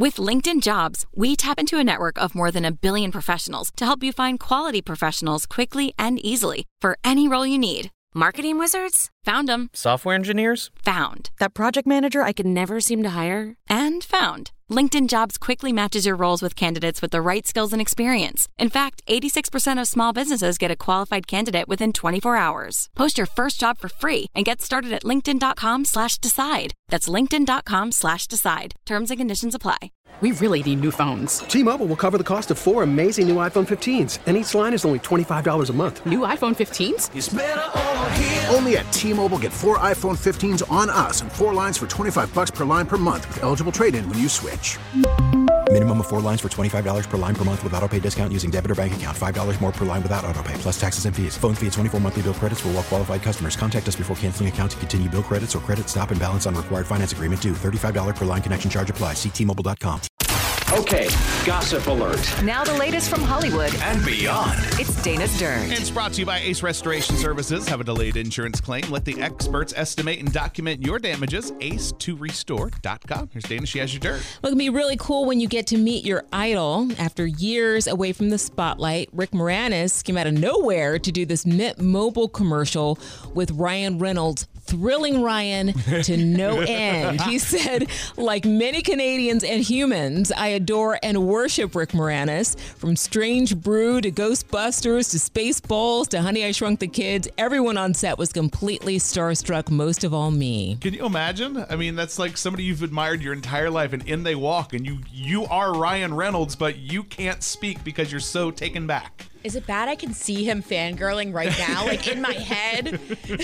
With LinkedIn Jobs, we tap into a network of more than 1 billion professionals to help you find quality professionals quickly and easily for any role you need. Marketing wizards? Found them. Software engineers? Found. That project manager I could never seem to hire? And found. LinkedIn Jobs quickly matches your roles with candidates with the right skills and experience. In fact, 86% of small businesses get a qualified candidate within 24 hours. Post your first job for free and get started at linkedin.com/decide. That's linkedin.com/decide. Terms and conditions apply. We really need new phones. T-Mobile will cover the cost of 4 amazing new iPhone 15s, and each line is only $25 a month. New iPhone 15s? It's better over here. Only at T-Mobile, get 4 iPhone 15s on us and 4 lines for $25 per line per month with eligible trade-in when you switch. Minimum of 4 lines for $25 per line per month with autopay discount using debit or bank account. $5 more per line without autopay, plus taxes and fees. Phone fee at 24 monthly bill credits for well-qualified customers. Contact us before canceling account to continue bill credits or credit stop and balance on required finance agreement due. $35 per line connection charge applies. See T-Mobile.com. Okay, gossip alert. Now the latest from Hollywood and beyond. It's Dana's Dirt. It's brought to you by Ace Restoration Services. Have a delayed insurance claim? Let the experts estimate and document your damages. ACE2Restore.com. Here's Dana. She has your dirt. Well, it can be really cool when you get to meet your idol. After years away from the spotlight, Rick Moranis came out of nowhere to do this Mint Mobile commercial with Ryan Reynolds, thrilling Ryan to no end. He said, like many Canadians and humans, I adore and worship Rick Moranis. From Strange Brew to Ghostbusters to Spaceballs to Honey, I Shrunk the Kids, everyone on set was completely starstruck, most of all me. Can you imagine? I mean, that's like somebody you've admired your entire life, and in they walk, and you are Ryan Reynolds, but you can't speak because you're so taken back. Is it bad I can see him fangirling right now, like in my head?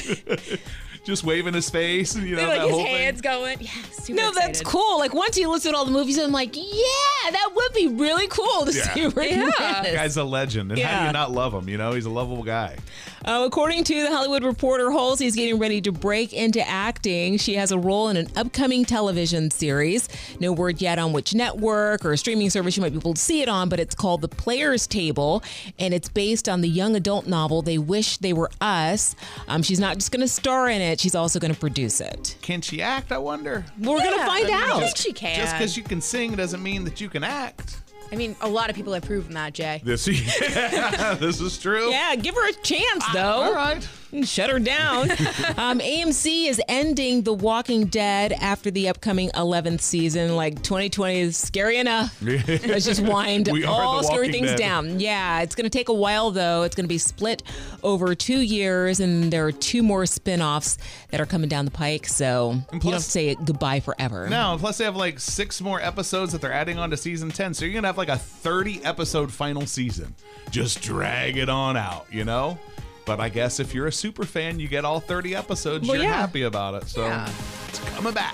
Just waving his face, and like that his whole hands thing. going. Yeah, super No, excited. that's cool. Like once you listen to all the movies, I'm like, yeah, that would be really cool to see Rick Moranis. That guy's a legend, and how do you not love him? He's a lovable guy. According to the Hollywood Reporter, Halsey's getting ready to break into acting. She has a role in an upcoming television series. No word yet on which network or streaming service you might be able to see it on, but it's called The Players Table, and it's based on the young adult novel They Wish They Were Us. She's not just going to star in it, she's also going to produce it. Can she act, I wonder? We're going to find out. I think she can. Just because you can sing doesn't mean that you can act. I mean, a lot of people have proven that, Jay. This is true. Yeah, give her a chance, though. All right. Shut her down. AMC is ending The Walking Dead after the upcoming 11th season. Like 2020 is scary enough. Let's just wind all scary things down. Yeah, it's going to take a while, though. It's going to be split over 2 years, and there are 2 more spinoffs that are coming down the pike. So you don't have to say goodbye forever. No, plus they have like 6 more episodes that they're adding on to season 10. So you're going to have like a 30-episode final season. Just drag it on out, But I guess if you're a super fan, you get all 30 episodes. You're happy about it. So it's coming back.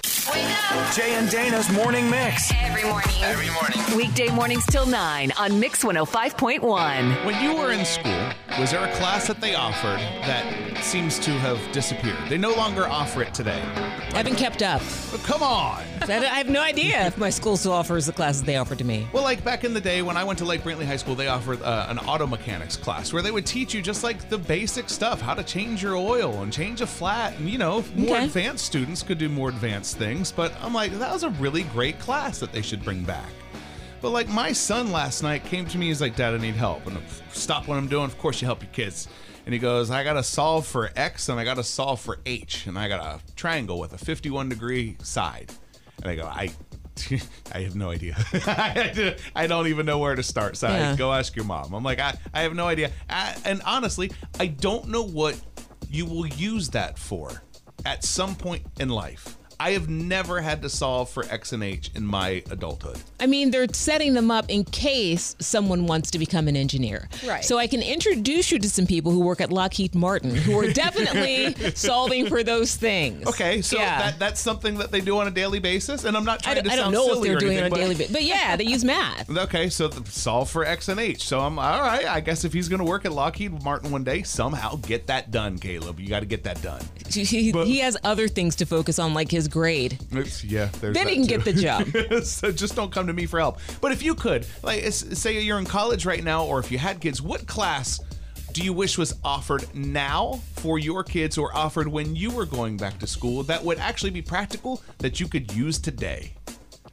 Jay and Dana's Morning Mix. Every morning. Weekday mornings till 9 on Mix 105.1. When you were in school, was there a class that they offered that seems to have disappeared? They no longer offer it today. I haven't kept up. But come on. I have no idea if my school still offers the classes they offer to me. Well, like back in the day when I went to Lake Brantley High School, they offered an auto mechanics class where they would teach you just like the basic stuff, how to change your oil and change a flat. And, more advanced students could do more advanced things. But I'm like, that was a really great class that they should bring back. But like my son last night came to me, he's like, Dad, I need help. And stop what I'm doing. Of course you help your kids. And he goes, I got to solve for X and I got to solve for H. And I got a triangle with a 51-degree side. And I go, I have no idea. I don't even know where to start. So go ask your mom. I'm like, I have no idea. And honestly, I don't know what you will use that for at some point in life. I have never had to solve for X and H in my adulthood. I mean, they're setting them up in case someone wants to become an engineer. Right. So I can introduce you to some people who work at Lockheed Martin who are definitely solving for those things. Okay, so that's something that they do on a daily basis, and I'm not trying to sound silly. I don't know if they're doing it on a daily basis, but yeah, they use math. Okay, so solve for X and H. So I'm all right. I guess if he's going to work at Lockheed Martin one day, somehow get that done, Caleb. You got to get that done. He has other things to focus on, like his grade. Yeah, then he can get the job. So just don't come to me for help. But if you could, like, say you're in college right now, or if you had kids, what class do you wish was offered now for your kids, or offered when you were going back to school, that would actually be practical, that you could use today?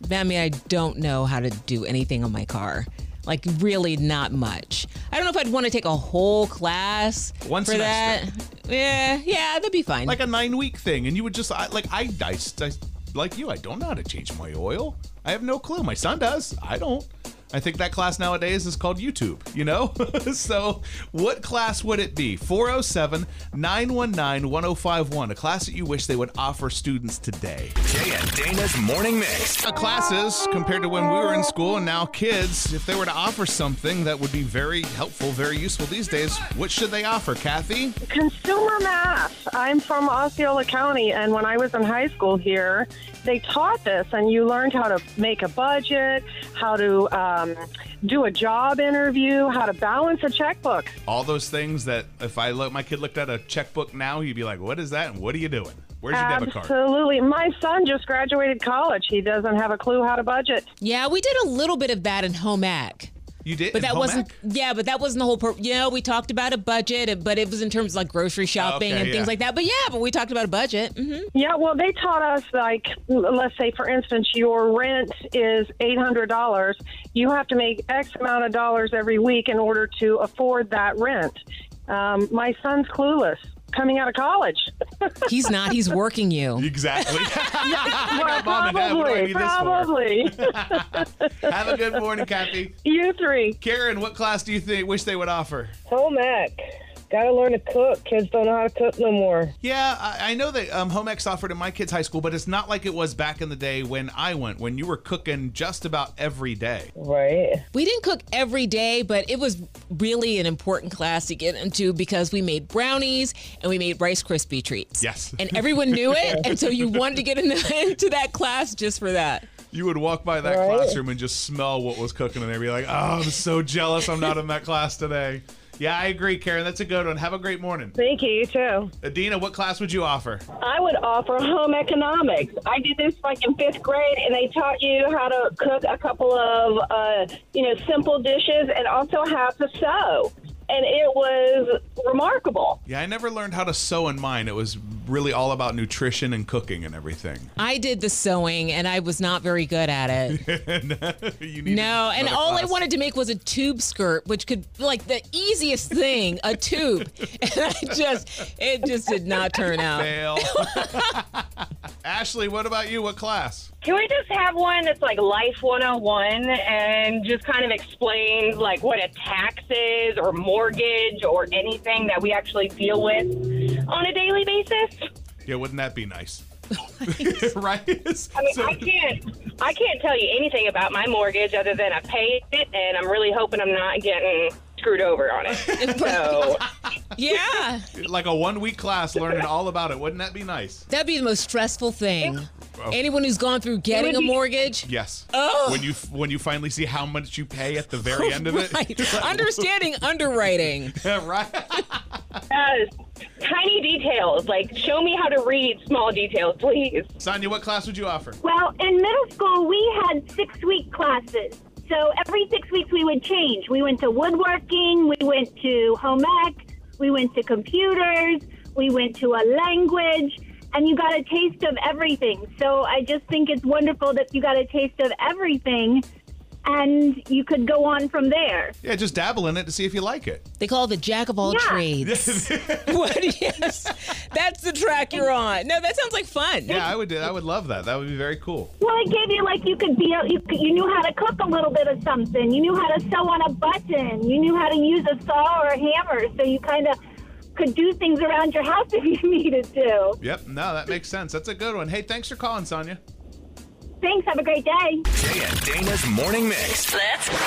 I mean, I don't know how to do anything on my car. Like, really not much. I don't know if I'd want to take a whole class One for semester. that. Yeah, that'd be fine. Like a 9-week thing. And you would just, I like you, I don't know how to change my oil. I have no clue. My son does. I don't. I think that class nowadays is called YouTube, you know? So what class would it be? 407-919-1051, a class that you wish they would offer students today. Jay and Dana's Morning Mix. Classes, compared to when we were in school and now kids, if they were to offer something that would be very helpful, very useful these days, what should they offer, Kathy? Consumer math. I'm from Osceola County, and when I was in high school here, they taught this, and you learned how to make a budget, how to do a job interview, how to balance a checkbook. All those things that if my kid looked at a checkbook now, he'd be like, what is that and what are you doing? Where's your debit card? Absolutely. My son just graduated college. He doesn't have a clue how to budget. Yeah, we did a little bit of that in home ec. You did? But that home wasn't. ec? Yeah, but that wasn't the whole. We talked about a budget, but it was in terms of like grocery shopping and things like that. But we talked about a budget. Mm-hmm. Yeah, well, they taught us, like, let's say, for instance, your rent is $800. You have to make X amount of dollars every week in order to afford that rent. My son's clueless. Coming out of college. He's not. He's working you. Exactly. Well, probably. Have a good morning, Kathy. You three. Karen, what class do you wish they would offer? Home ec. Gotta learn to cook. Kids don't know how to cook no more. Yeah, I know that home ec's offered in my kids' high school, but it's not like it was back in the day when I went, when you were cooking just about every day. Right. We didn't cook every day, but it was really an important class to get into because we made brownies and we made Rice Krispie treats. Yes. And everyone knew it, and so you wanted to get into that class just for that. You would walk by that classroom and just smell what was cooking, and they'd be like, oh, I'm so jealous I'm not in that class today. Yeah, I agree, Karen. That's a good one. Have a great morning. Thank you. You too. Adina, what class would you offer? I would offer home economics. I did this like in 5th grade, and they taught you how to cook a couple of, simple dishes and also how to sew. And it was remarkable. Yeah, I never learned how to sew in mine. It was really all about nutrition and cooking and everything. I did the sewing, and I was not very good at it. No, and all I wanted to make was a tube skirt, which could, like, the easiest thing, a tube. And it just did not turn out. Fail. Ashley, what about you? What class? Can we just have one that's like Life 101 and just kind of explain like what a tax is or mortgage or anything that we actually deal with on a daily basis? Yeah, wouldn't that be nice? Right? I mean, I can't tell you anything about my mortgage other than I paid it, and I'm really hoping I'm not getting screwed over on it. So, yeah. Like a 1-week class learning all about it. Wouldn't that be nice? That'd be the most stressful thing. Anyone who's gone through getting a mortgage. Yes. Oh. When you finally see how much you pay at the very end of it. Right. Understanding underwriting. Yeah, right. Tiny details, like show me how to read small details, please. Sonia, what class would you offer? Well, in middle school, we had 6-week classes. So every 6 weeks we would change. We went to woodworking, we went to home ec, we went to computers, we went to a language, and you got a taste of everything. So I just think it's wonderful that you got a taste of everything, and you could go on from there. Yeah, just dabble in it to see if you like it. They call it the jack of all trades. What? Yes, that's the track you're on. No, that sounds like fun. Yeah, I would love that. That would be very cool. Well, it gave you like you knew how to cook a little bit of something. You knew how to sew on a button. You knew how to use a saw or a hammer. So you kind of could do things around your house if you needed to. Yep. No, that makes sense. That's a good one. Hey, thanks for calling, Sonia. Thanks. Have a great day. Jay and Dana's Morning Mix. Let's go.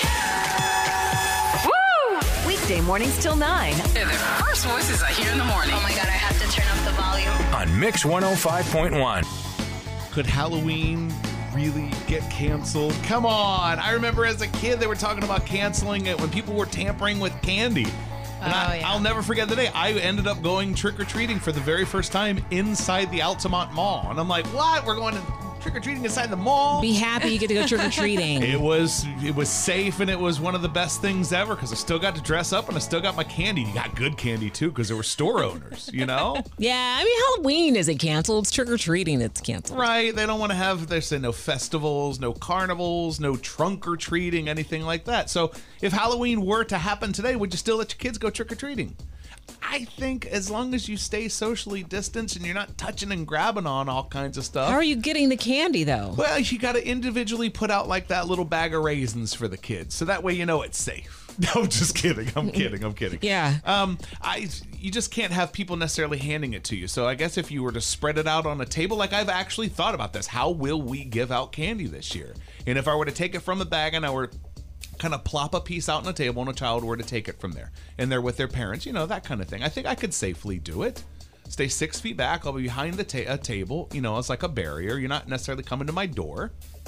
Woo! Weekday mornings till 9. They're the first voices I hear in the morning. Oh my God, I have to turn up the volume. On Mix 105.1. Could Halloween really get canceled? Come on. I remember as a kid they were talking about canceling it when people were tampering with candy. And I'll never forget the day. I ended up going trick-or-treating for the very first time inside the Altamont Mall. And I'm like, what? We're going trick-or-treating inside the mall. Be happy you get to go trick-or-treating. It was safe, and it was one of the best things ever because I still got to dress up and I still got my candy. You got good candy, too, because there were store owners, you know? Yeah, I mean, Halloween isn't canceled. It's trick-or-treating that's canceled. Right. They don't want to have, they say, no festivals, no carnivals, no trunk-or-treating, anything like that. So if Halloween were to happen today, would you still let your kids go trick-or-treating? I think as long as you stay socially distanced and you're not touching and grabbing on all kinds of stuff. How are you getting the candy, though? Well, you got to individually put out like that little bag of raisins for the kids. So that way you know it's safe. No, I'm just kidding. I'm kidding. Yeah. You just can't have people necessarily handing it to you. So I guess if you were to spread it out on a table, like I've actually thought about this. How will we give out candy this year? And if I were to take it from the bag and I were kind of plop a piece out on a table and a child were to take it from there and they're with their parents, you know, that kind of thing. I think I could safely do it. Stay 6 feet back. I'll be behind the a table. You know, it's like a barrier. You're not necessarily coming to my door.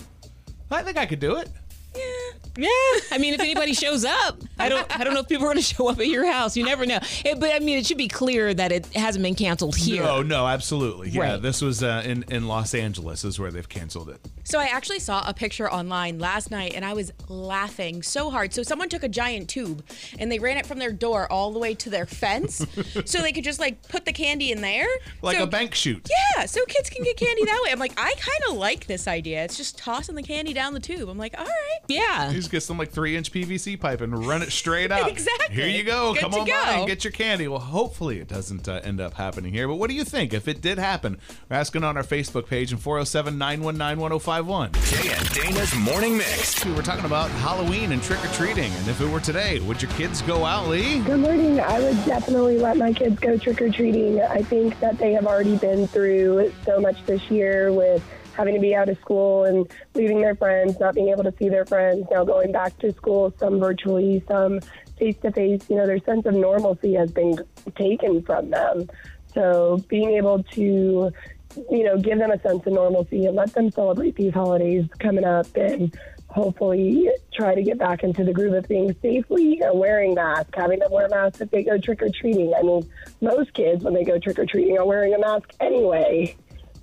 I think I could do it. Yeah. I mean, if anybody shows up, I don't know if people are going to show up at your house. You never know. But I mean, it should be clear that it hasn't been canceled here. No, absolutely. Yeah, right. This was in Los Angeles is where they've canceled it. So I actually saw a picture online last night and I was laughing so hard. So someone took a giant tube and they ran it from their door all the way to their fence so they could just like put the candy in there. Like a bank chute. Yeah, so kids can get candy that way. I'm like, I kind of like this idea. It's just tossing the candy down the tube. I'm like, all right. Yeah. You just get some like 3-inch PVC pipe and run it straight out. Exactly. Here you go. Good Come to on go. by and get your candy. Well, hopefully it doesn't end up happening here. But what do you think if it did happen? We're asking on our Facebook page and 407-919-1051. Jay and Dana's Morning Mix. We were talking about Halloween and trick-or-treating. And if it were today, would your kids go out, Lee? Good morning. I would definitely let my kids go trick-or-treating. I think that they have already been through so much this year with having to be out of school and leaving their friends, not being able to see their friends, now going back to school, some virtually, some face-to-face. You know, their sense of normalcy has been taken from them. So being able to, you know, give them a sense of normalcy and let them celebrate these holidays coming up and hopefully try to get back into the groove of things safely, wearing masks, having them wear masks if they go trick-or-treating. I mean, most kids, when they go trick-or-treating, are wearing a mask anyway.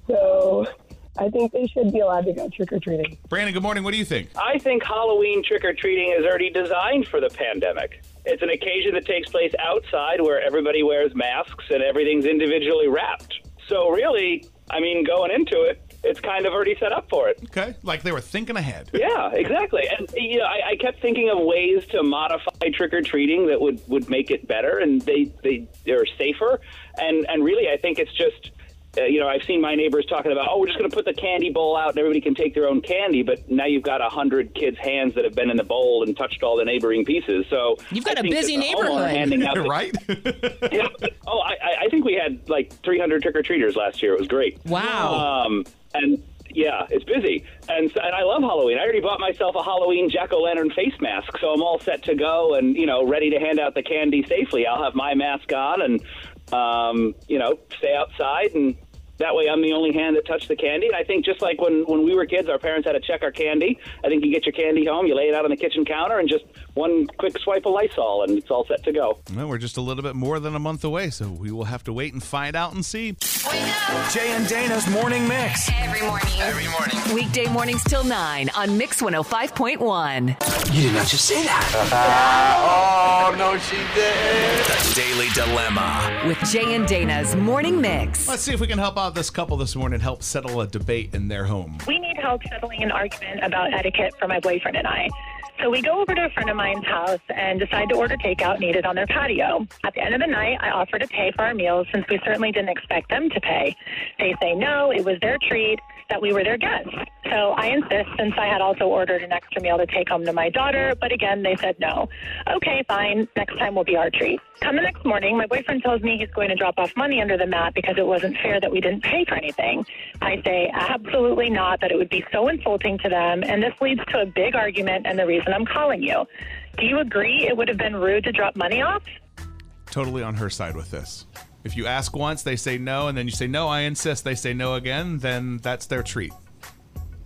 So I think they should be allowed to go trick-or-treating. Brandon, good morning. What do you think? I think Halloween trick-or-treating is already designed for the pandemic. It's an occasion that takes place outside where everybody wears masks and everything's individually wrapped. So really, I mean, going into it, it's kind of already set up for it. Okay, like they were thinking ahead. Yeah, exactly. And you know, I kept thinking of ways to modify trick-or-treating that would make it better and they're safer. And really, I think it's just... you know, I've seen my neighbors talking about, we're just going to put the candy bowl out and everybody can take their own candy. But now you've got 100 kids' hands that have been in the bowl and touched all the neighboring pieces. So you've got a busy neighborhood, right? Yeah. Oh, I think we had like 300 trick-or-treaters last year. It was great. Wow. And yeah, it's busy. And I love Halloween. I already bought myself a Halloween jack-o'-lantern face mask, so I'm all set to go and, you know, ready to hand out the candy safely. I'll have my mask on and, you know, stay outside, and that way I'm the only hand that touched the candy. And I think just like when we were kids, our parents had to check our candy. I think you get your candy home, you lay it out on the kitchen counter, and just one quick swipe of Lysol, and it's all set to go. Well, we're just a little bit more than a month away, so we will have to wait and find out and see. Jay and Dana's Morning Mix. Every morning. Weekday mornings till 9 on Mix 105.1. You did not just say that. Oh, no, she did. The Daily Dilemma. With Jay and Dana's Morning Mix. Let's see if we can help out this couple this morning, help settle a debate in their home. We need help settling an argument about etiquette for my boyfriend and I. So we go over to a friend of mine's house and decide to order takeout and eat it on their patio. At the end of the night, I offer to pay for our meals since we certainly didn't expect them to pay. They say no, it was their treat, that we were their guests. So I insist since I had also ordered an extra meal to take home to my daughter, but again, they said no. Okay, fine, next time will be our treat. Come the next morning, my boyfriend tells me he's going to drop off money under the mat because it wasn't fair that we didn't pay for anything. I say absolutely not, that it would be so insulting to them, and this leads to a big argument and the reason I'm calling you. Do you agree it would have been rude to drop money off? Totally on her side with this. If you ask once, they say no, and then you say, no, I insist, they say no again, then that's their treat.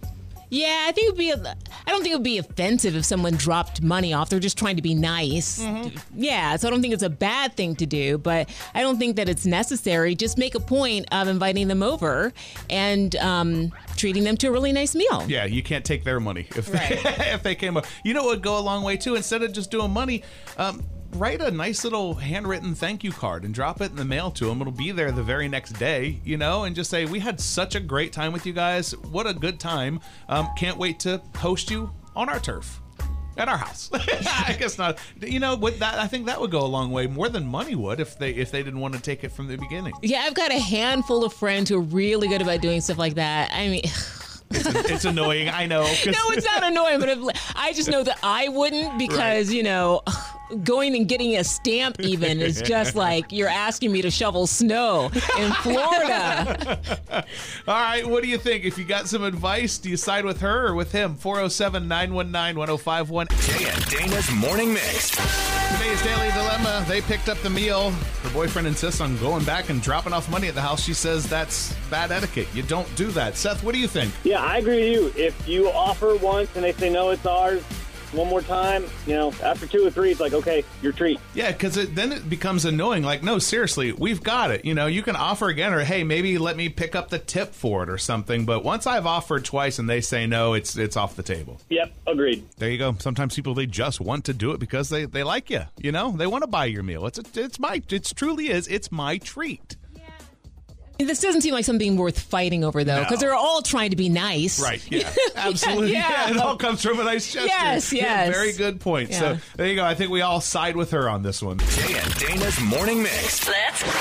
Yeah, I think I don't think it would be offensive if someone dropped money off. They're just trying to be nice. Yeah, so I don't think it's a bad thing to do, but I don't think that it's necessary. Just make a point of inviting them over and treating them to a really nice meal. Yeah, you can't take their money if if they came up. You know what would go a long way too? Instead of just doing money, write a nice little handwritten thank you card and drop it in the mail to them. It'll be there the very next day, and just say, we had such a great time with you guys. What a good time. Can't wait to host you on our turf. At our house. I guess not. With that, I think that would go a long way, more than money would if they didn't want to take it from the beginning. Yeah, I've got a handful of friends who are really good about doing stuff like that. I mean... It's annoying, I know. No, it's not annoying, but I just know that I wouldn't because, going and getting a stamp even is just like you're asking me to shovel snow in Florida. All right, what do you think? If you got some advice, do you side with her or with him? 407-919-1051. Jay and Dana's Morning Mix. Today's Daily Dilemma, they picked up the meal. Her boyfriend insists on going back and dropping off money at the house. She says that's bad etiquette. You don't do that. Seth, what do you think? Yeah, I agree with you. If you offer once and they say, no, it's ours, one more time, after 2 or 3, it's like, okay, your treat. Yeah, because then it becomes annoying. Like, no, seriously, we've got it. You can offer again, or hey, maybe let me pick up the tip for it or something. But once I've offered twice and they say no, it's off the table. Yep, agreed. There you go. Sometimes people, they just want to do it because they like you. They want to buy your meal. It truly is. It's my treat. This doesn't seem like something worth fighting over, though, because they're all trying to be nice. Right, yeah, absolutely. Yeah. It all comes from a nice gesture. Yes. Yeah, very good point. Yeah. So there you go. I think we all side with her on this one. Jay and Dana's Morning Mix. Let's go.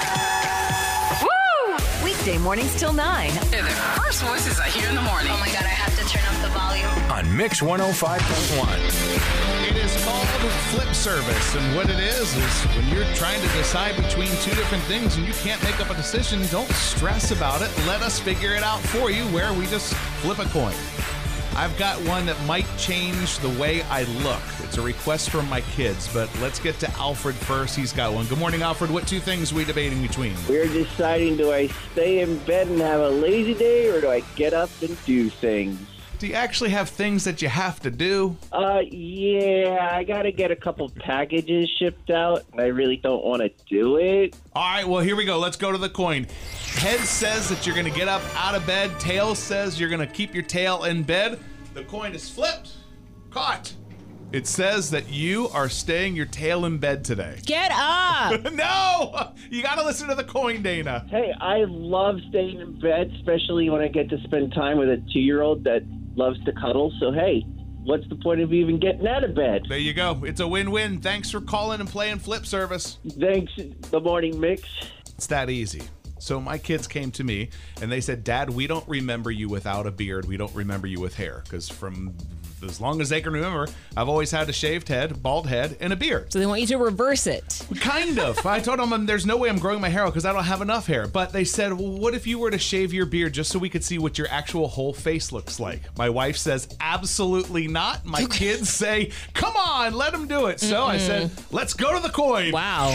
Woo! Weekday mornings till 9. They're the first voices I hear in the morning. Oh my God, I have to turn up the volume. On Mix 105.1. It is called flip service, and what it is when you're trying to decide between two different things and you can't make up a decision, don't stress about it. Let us figure it out for you where we just flip a coin. I've got one that might change the way I look. It's a request from my kids, but let's get to Alfred first. He's got one. Good morning, Alfred. What two things are we debating between? We're deciding, do I stay in bed and have a lazy day, or do I get up and do things? Do you actually have things that you have to do? Yeah, I got to get a couple packages shipped out, and I really don't want to do it. All right, well, here we go. Let's go to the coin. Head says that you're going to get up out of bed. Tail says you're going to keep your tail in bed. The coin is flipped. Caught. It says that you are staying your tail in bed today. Get up! No! You got to listen to the coin, Dana. Hey, I love staying in bed, especially when I get to spend time with a 2-year-old that loves to cuddle. So, hey, what's the point of even getting out of bed? There you go. It's a win-win. Thanks for calling and playing Flip Service. Thanks, the morning mix. It's that easy. So my kids came to me and they said, Dad, we don't remember you without a beard. We don't remember you with hair. Because from as long as they can remember, I've always had a shaved head, bald head, and a beard. So they want you to reverse it. Kind of. I told them there's no way I'm growing my hair out because I don't have enough hair. But they said, well, what if you were to shave your beard just so we could see what your actual whole face looks like? My wife says, absolutely not. My kids say, come on, let them do it. So I said, let's go to the coin. Wow.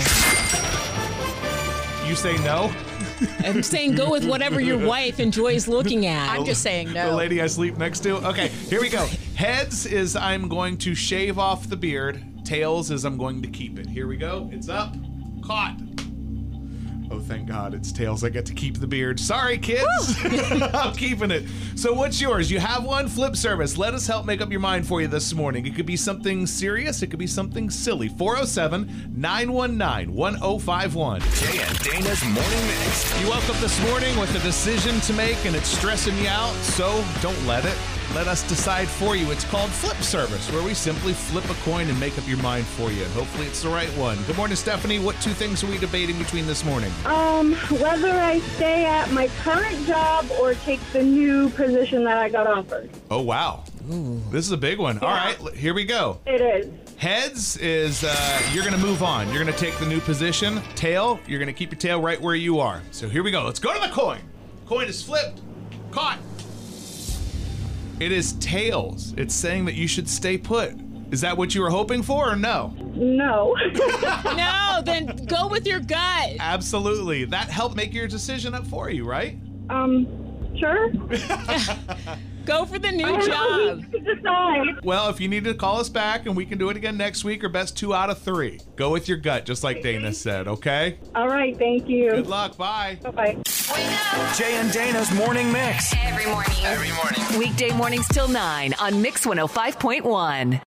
You say no? I'm saying go with whatever your wife enjoys looking at. I'm just saying no. The lady I sleep next to? Okay, here we go. Heads is I'm going to shave off the beard. Tails is I'm going to keep it. Here we go. It's up. Caught. Oh, thank God, it's tails. I get to keep the beard. Sorry, kids. I'm keeping it. So what's yours? You have one? Flip Service. Let us help make up your mind for you this morning. It could be something serious. It could be something silly. 407-919-1051. Jay and Dana's Morning Mix. You woke up this morning with a decision to make and it's stressing you out, so don't let it. Let us decide for you. It's called Flip Service, where we simply flip a coin and make up your mind for you. And hopefully it's the right one. Good morning, Stephanie. What two things are we debating between this morning? Whether I stay at my current job or take the new position that I got offered. Oh, wow. Ooh. This is a big one. Yeah. All right, here we go. It is. Heads is you're going to move on. You're going to take the new position. Tail, you're going to keep your tail right where you are. So here we go. Let's go to the coin. Coin is flipped. Caught. It is tails. It's saying that you should stay put. Is that what you were hoping for or no? No. No, then go with your gut. Absolutely. That helped make your decision up for you, right? Sure. Go for the new job. Well, if you need to call us back and we can do it again next week, or best 2 out of 3. Go with your gut, just like Dana said, okay? All right, thank you. Good luck. Bye. Bye-bye. Jay and Dana's Morning Mix. Every morning. Weekday mornings till 9 on Mix 105.1.